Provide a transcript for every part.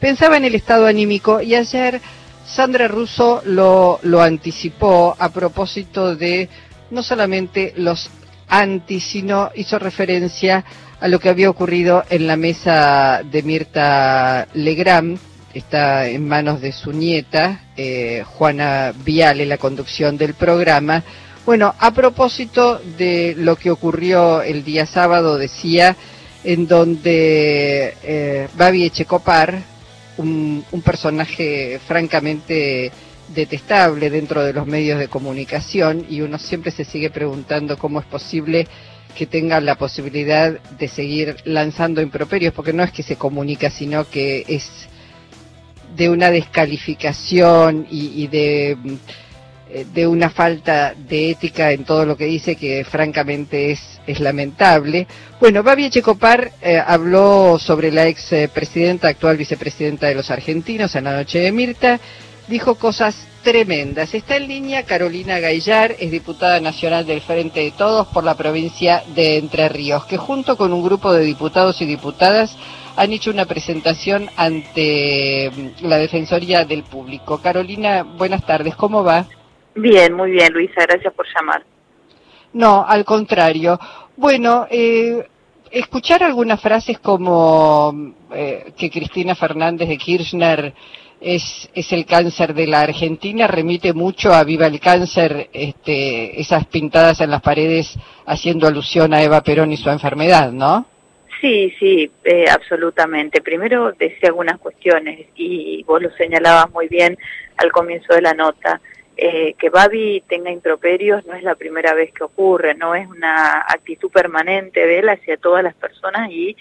pensaba en el estado anímico y ayer Sandra Russo lo anticipó a propósito de no solamente los anti, sino hizo referencia a lo que había ocurrido en la mesa de Mirta Legrand. Está en manos de su nieta, Juana Viale, la conducción del programa. Bueno, a propósito de lo que ocurrió el día sábado, decía, en donde Babi Echecopar, un personaje francamente detestable dentro de los medios de comunicación, y uno siempre se sigue preguntando cómo es posible que tenga la posibilidad de seguir lanzando improperios, porque no es que se comunica, sino que es de una descalificación y de una falta de ética en todo lo que dice, que francamente es lamentable. Bueno, Babi Echecopar habló sobre la ex presidenta, actual vicepresidenta de los argentinos, en la noche de Mirta, dijo cosas tremendas. Está en línea Carolina Gaillar, es diputada nacional del Frente de Todos por la provincia de Entre Ríos, que junto con un grupo de diputados y diputadas han hecho una presentación ante la Defensoría del Público. Carolina, buenas tardes, ¿cómo va? Bien, muy bien, Luisa, gracias por llamar. No, al contrario. Bueno, escuchar algunas frases como que Cristina Fernández de Kirchner es el cáncer de la Argentina, remite mucho a Viva el Cáncer, esas pintadas en las paredes haciendo alusión a Eva Perón y su enfermedad, ¿no? Sí, absolutamente. Primero decía algunas cuestiones y vos lo señalabas muy bien al comienzo de la nota. Que Babi tenga improperios no es la primera vez que ocurre, no es una actitud permanente de él hacia todas las personas y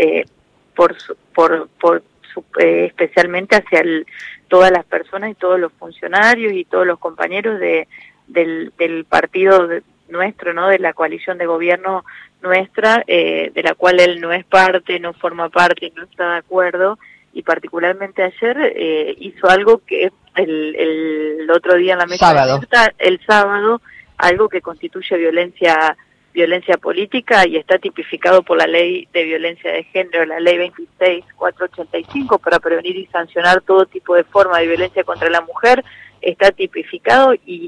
especialmente hacia todas las personas y todos los funcionarios y todos los compañeros del partido nuestro, ¿no? De la coalición de gobierno nuestra, de la cual él no es parte, no forma parte, no está de acuerdo, y particularmente ayer hizo algo que el otro día en la mesa sábado. El sábado, algo que constituye violencia política y está tipificado por la Ley de Violencia de Género, la Ley 26.485, para prevenir y sancionar todo tipo de forma de violencia contra la mujer. Está tipificado y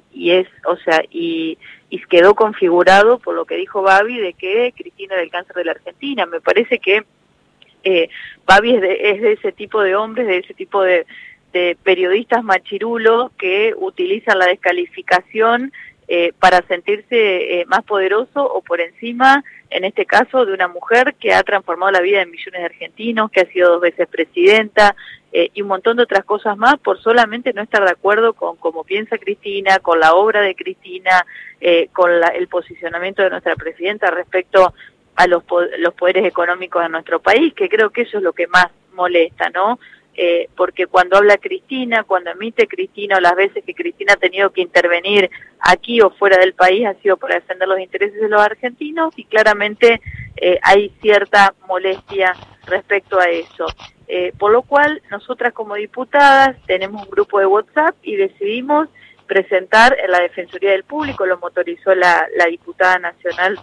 quedó configurado por lo que dijo Babi de que Cristina era el cáncer de la Argentina. Me parece que Babi es de ese tipo de hombres, de ese tipo de periodistas machirulos que utilizan la descalificación para sentirse más poderoso o por encima, en este caso, de una mujer que ha transformado la vida de millones de argentinos, que ha sido 2 veces presidenta, y un montón de otras cosas más, por solamente no estar de acuerdo con cómo piensa Cristina, con la obra de Cristina, con el posicionamiento de nuestra presidenta respecto a los poderes económicos de nuestro país, que creo que eso es lo que más molesta, ¿no? Porque cuando habla Cristina, cuando emite Cristina, o las veces que Cristina ha tenido que intervenir aquí o fuera del país, ha sido para defender los intereses de los argentinos, y claramente hay cierta molestia respecto a eso. Por lo cual, nosotras como diputadas tenemos un grupo de WhatsApp y decidimos presentar en la Defensoría del Público, lo motorizó la diputada nacional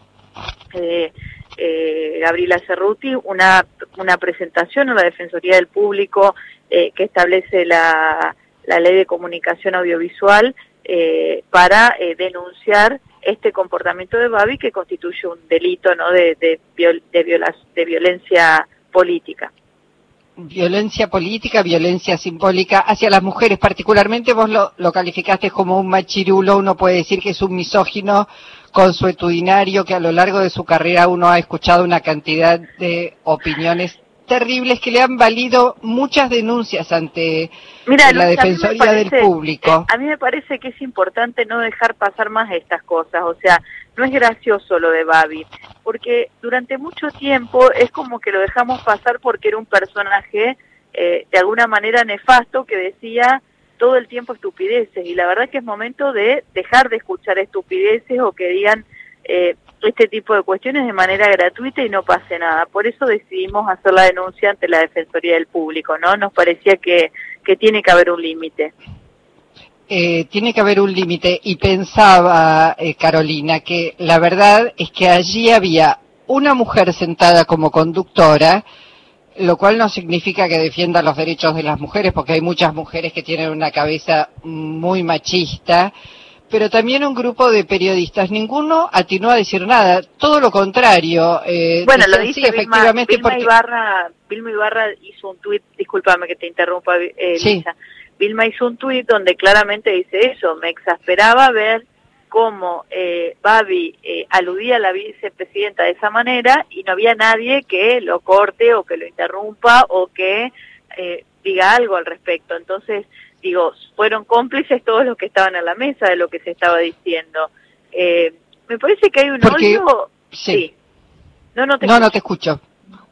Gabriela Cerruti, una presentación en la Defensoría del Público que establece la Ley de Comunicación Audiovisual para denunciar este comportamiento de Babi, que constituye un delito, ¿no?, de violencia política. Violencia política, violencia simbólica hacia las mujeres, particularmente vos lo calificaste como un machirulo, uno puede decir que es un misógino consuetudinario, que a lo largo de su carrera uno ha escuchado una cantidad de opiniones terribles que le han valido muchas denuncias ante la Defensoría del Público. A mí me parece que es importante no dejar pasar más estas cosas, o sea, no es gracioso lo de Babi, porque durante mucho tiempo es como que lo dejamos pasar porque era un personaje de alguna manera nefasto que decía todo el tiempo estupideces, y la verdad que es momento de dejar de escuchar estupideces o que digan este tipo de cuestiones de manera gratuita y no pase nada. Por eso decidimos hacer la denuncia ante la Defensoría del Público, ¿no? Nos parecía que tiene que haber un límite. Tiene que haber un límite, y pensaba, Carolina, que la verdad es que allí había una mujer sentada como conductora Lo cual no significa que defienda los derechos de las mujeres, porque hay muchas mujeres que tienen una cabeza muy machista, pero también un grupo de periodistas, ninguno atinó a decir nada, todo lo contrario. Bueno, lo dice sí, efectivamente, Vilma Ibarra hizo un tuit, discúlpame que te interrumpa, sí. Lisa. Vilma hizo un tuit donde claramente dice eso, me exasperaba ver cómo Babi aludía a la vicepresidenta de esa manera y no había nadie que lo corte o que lo interrumpa o que diga algo al respecto. Entonces, digo, fueron cómplices todos los que estaban en la mesa de lo que se estaba diciendo. Me parece que hay un odio... Sí. No te escucho.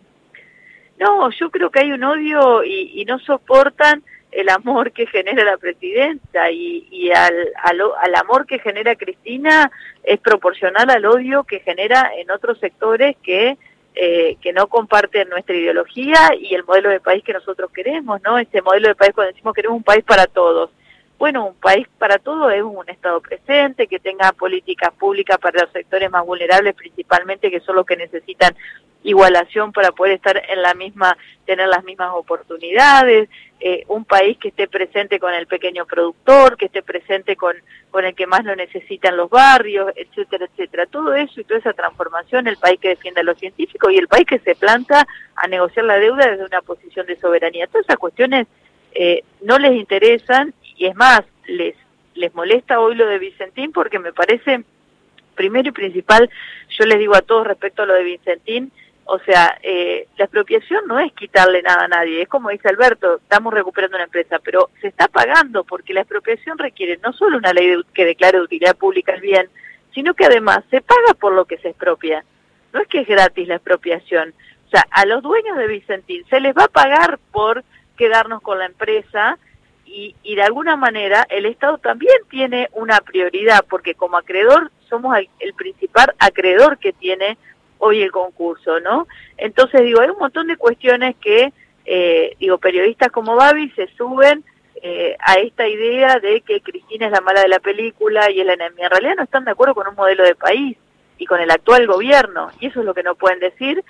No, yo creo que hay un odio y no soportan el amor que genera la presidenta y al amor que genera Cristina es proporcional al odio que genera en otros sectores que no comparten nuestra ideología y el modelo de país que nosotros queremos, ¿no? Este modelo de país, cuando decimos queremos un país para todos. Bueno, un país para todos es un Estado presente, que tenga políticas públicas para los sectores más vulnerables, principalmente, que son los que necesitan igualación para poder estar en la misma, tener las mismas oportunidades, un país que esté presente con el pequeño productor, que esté presente con el que más lo necesita en los barrios, etcétera, etcétera. Todo eso y toda esa transformación, el país que defiende a los científicos y el país que se planta a negociar la deuda desde una posición de soberanía. Todas esas cuestiones no les interesan y es más, les molesta hoy lo de Vicentín porque me parece, primero y principal, yo les digo a todos respecto a lo de Vicentín, o sea, la expropiación no es quitarle nada a nadie, es como dice Alberto, estamos recuperando una empresa, pero se está pagando porque la expropiación requiere no solo una ley que declare de utilidad pública el bien, sino que además se paga por lo que se expropia. No es que es gratis la expropiación. O sea, a los dueños de Vicentín se les va a pagar por quedarnos con la empresa y de alguna manera el Estado también tiene una prioridad porque como acreedor somos el principal acreedor que tiene hoy el concurso, ¿no? Entonces, digo, hay un montón de cuestiones que, periodistas como Babi se suben a esta idea de que Cristina es la mala de la película y es la enemiga. En realidad no están de acuerdo con un modelo de país y con el actual gobierno, y eso es lo que no pueden decir,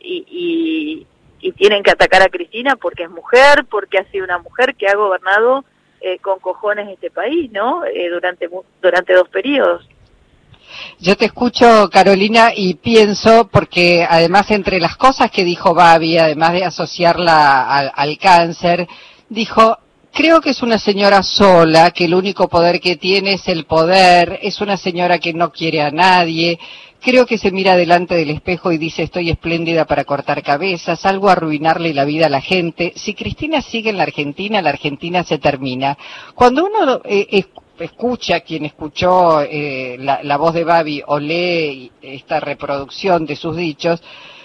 y tienen que atacar a Cristina porque es mujer, porque ha sido una mujer que ha gobernado con cojones este país, ¿no? Durante 2 periodos. Yo te escucho, Carolina, y pienso, porque además entre las cosas que dijo Babi, además de asociarla al cáncer, dijo, creo que es una señora sola, que el único poder que tiene es el poder, es una señora que no quiere a nadie, creo que se mira delante del espejo y dice, estoy espléndida para cortar cabezas, salgo a arruinarle la vida a la gente. Si Cristina sigue en la Argentina se termina. Cuando uno escucha, quien escuchó la voz de Babi o lee esta reproducción de sus dichos,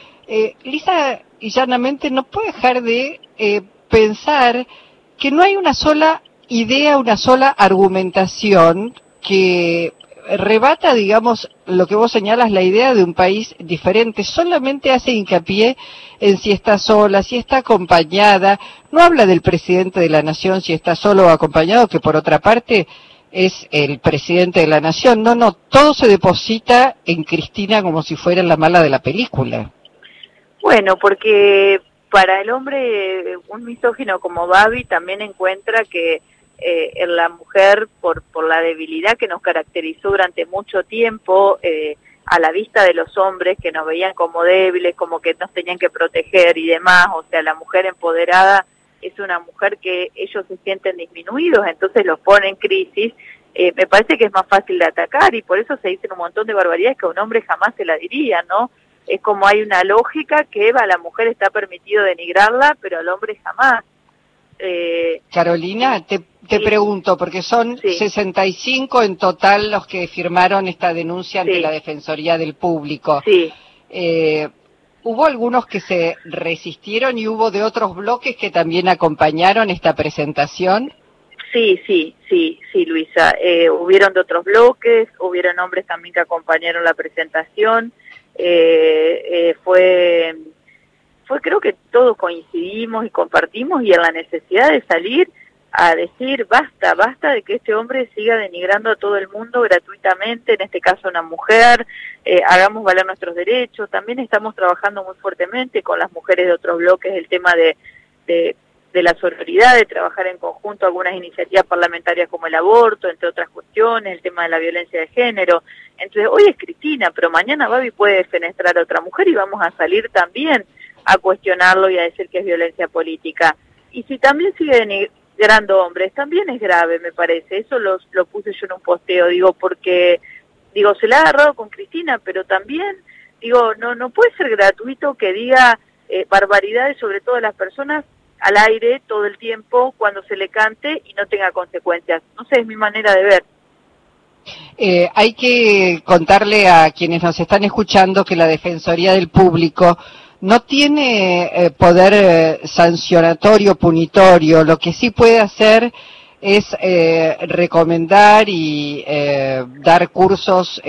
lisa y llanamente no puede dejar de pensar que no hay una sola idea, una sola argumentación que rebata, digamos, lo que vos señalas, la idea de un país diferente. Solamente hace hincapié en si está sola, si está acompañada. No habla del presidente de la nación, si está solo o acompañado, que por otra parte es el presidente de la nación. No, todo se deposita en Cristina como si fuera la mala de la película. Bueno, porque para el hombre, un misógino como Babi también encuentra que en la mujer, por la debilidad que nos caracterizó durante mucho tiempo, a la vista de los hombres que nos veían como débiles, como que nos tenían que proteger y demás, o sea, la mujer empoderada es una mujer que ellos se sienten disminuidos, entonces los pone en crisis. Me parece que es más fácil de atacar y por eso se dicen un montón de barbaridades que a un hombre jamás se la diría, ¿no? Es como hay una lógica que a la mujer está permitido denigrarla, pero al hombre jamás. Carolina, te pregunto, porque son 65 en total los que firmaron esta denuncia ante la Defensoría del Público. Sí. ¿Hubo algunos que se resistieron y hubo de otros bloques que también acompañaron esta presentación? Sí, Luisa. Hubieron de otros bloques, hubieron hombres también que acompañaron la presentación. Fue creo que todos coincidimos y compartimos y en la necesidad de salir a decir basta de que este hombre siga denigrando a todo el mundo gratuitamente, en este caso a una mujer, hagamos valer nuestros derechos. También estamos trabajando muy fuertemente con las mujeres de otros bloques el tema de la sororidad, de trabajar en conjunto algunas iniciativas parlamentarias como el aborto, entre otras cuestiones, el tema de la violencia de género. Entonces hoy es Cristina, pero mañana Babi puede defenestrar a otra mujer y vamos a salir también a cuestionarlo y a decir que es violencia política. Y si también sigue denigrando hombres, también es grave, me parece. Eso lo puse yo en un posteo, digo, porque se la ha agarrado con Cristina, pero también, no puede ser gratuito que diga barbaridades sobre todas las personas al aire todo el tiempo cuando se le cante y no tenga consecuencias. No sé, es mi manera de ver. Hay que contarle a quienes nos están escuchando que la Defensoría del Público no tiene poder sancionatorio, punitorio. Lo que sí puede hacer es recomendar y dar cursos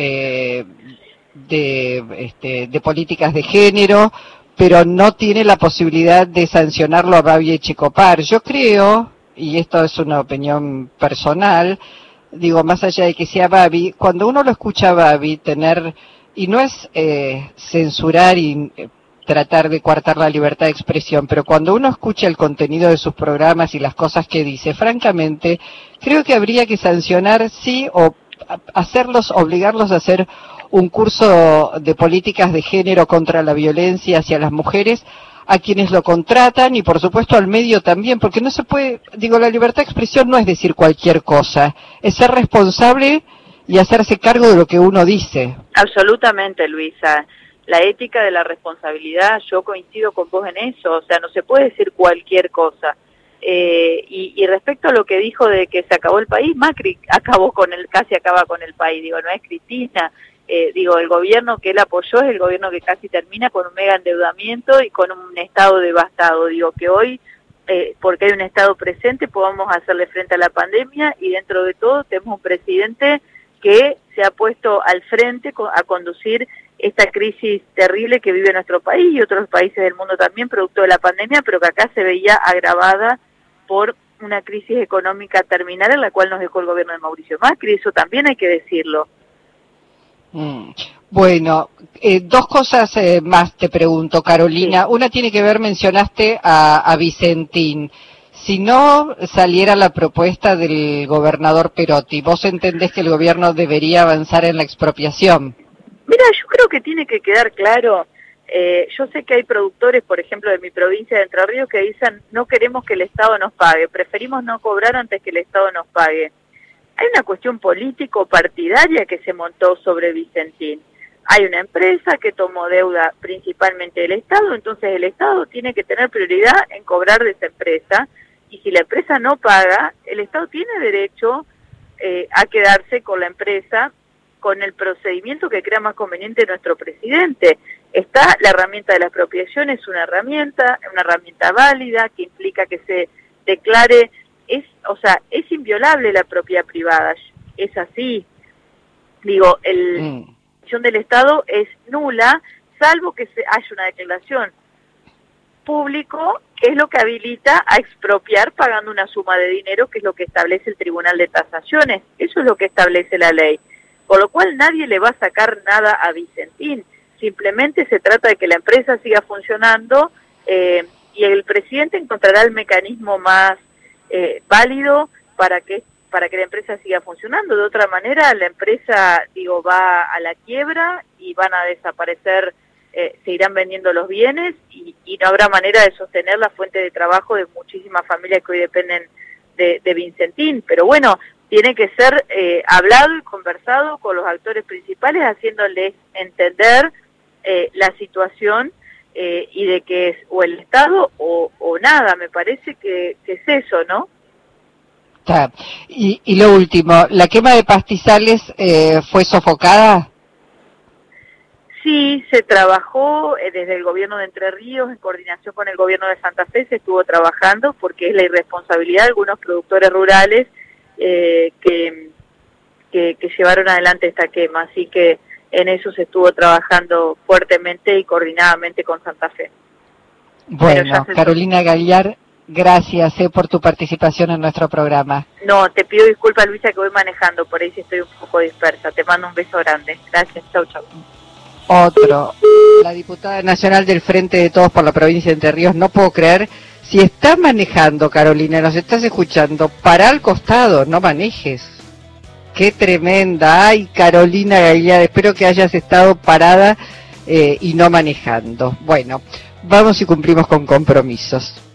de políticas de género, pero no tiene la posibilidad de sancionarlo a Babi Echecopar. Yo creo, y esto es una opinión personal, más allá de que sea Babi, cuando uno lo escucha a Babi y no es censurar y tratar de coartar la libertad de expresión, pero cuando uno escucha el contenido de sus programas y las cosas que dice, francamente, creo que habría que sancionar, sí, o obligarlos a hacer un curso de políticas de género contra la violencia hacia las mujeres, a quienes lo contratan y por supuesto al medio también, porque no se puede, la libertad de expresión no es decir cualquier cosa, es ser responsable y hacerse cargo de lo que uno dice. Absolutamente, Luisa. La ética de la responsabilidad, yo coincido con vos en eso, o sea, no se puede decir cualquier cosa. Y respecto a lo que dijo de que se acabó el país, Macri casi acaba con el país, no es Cristina. El gobierno que él apoyó es el gobierno que casi termina con un mega endeudamiento y con un Estado devastado. Que hoy, porque hay un Estado presente, podamos hacerle frente a la pandemia y dentro de todo tenemos un presidente que se ha puesto al frente a conducir esta crisis terrible que vive nuestro país y otros países del mundo también, producto de la pandemia, pero que acá se veía agravada por una crisis económica terminal en la cual nos dejó el gobierno de Mauricio Macri. Eso también hay que decirlo. Bueno, dos cosas más te pregunto, Carolina. Sí. Una tiene que ver, mencionaste a Vicentín. Si no saliera la propuesta del gobernador Perotti, ¿vos entendés que el gobierno debería avanzar en la expropiación? Mira, yo creo que tiene que quedar claro. Yo sé que hay productores, por ejemplo, de mi provincia de Entre Ríos, que dicen no queremos que el Estado nos pague, preferimos no cobrar antes que el Estado nos pague. Hay una cuestión político-partidaria que se montó sobre Vicentín. Hay una empresa que tomó deuda principalmente del Estado, entonces el Estado tiene que tener prioridad en cobrar de esa empresa, y si la empresa no paga, el Estado tiene derecho a quedarse con la empresa con el procedimiento que crea más conveniente nuestro presidente. Está la herramienta de la expropiación, es una herramienta válida que implica que se declare. Es inviolable la propiedad privada, es así. La decisión del Estado es nula, salvo que haya una declaración público, que es lo que habilita a expropiar pagando una suma de dinero, que es lo que establece el Tribunal de Tasaciones. Eso es lo que establece la ley. Con lo cual nadie le va a sacar nada a Vicentín. Simplemente se trata de que la empresa siga funcionando y el presidente encontrará el mecanismo más válido para que la empresa siga funcionando. De otra manera, la empresa, va a la quiebra y van a desaparecer, se irán vendiendo los bienes y no habrá manera de sostener la fuente de trabajo de muchísimas familias que hoy dependen de Vicentín. Pero bueno, tiene que ser hablado y conversado con los actores principales, haciéndoles entender la situación y de que es o el Estado o nada. Me parece que es eso, ¿no? Y lo último, ¿la quema de pastizales fue sofocada? Sí, se trabajó desde el gobierno de Entre Ríos, en coordinación con el gobierno de Santa Fe, se estuvo trabajando porque es la irresponsabilidad de algunos productores rurales que llevaron adelante esta quema, así que en eso se estuvo trabajando fuertemente y coordinadamente con Santa Fe. Bueno, Carolina Gallar, Gracias por tu participación en nuestro programa. No, te pido disculpas, Luisa, que voy manejando, por ahí sí estoy un poco dispersa. Te mando un beso grande. Gracias, chau, chau. Otro, la diputada nacional del Frente de Todos por la provincia de Entre Ríos, no puedo creer, si estás manejando, Carolina, nos estás escuchando, para al costado, no manejes. Qué tremenda. Ay, Carolina Gagliardi, espero que hayas estado parada y no manejando. Bueno, vamos y cumplimos con compromisos.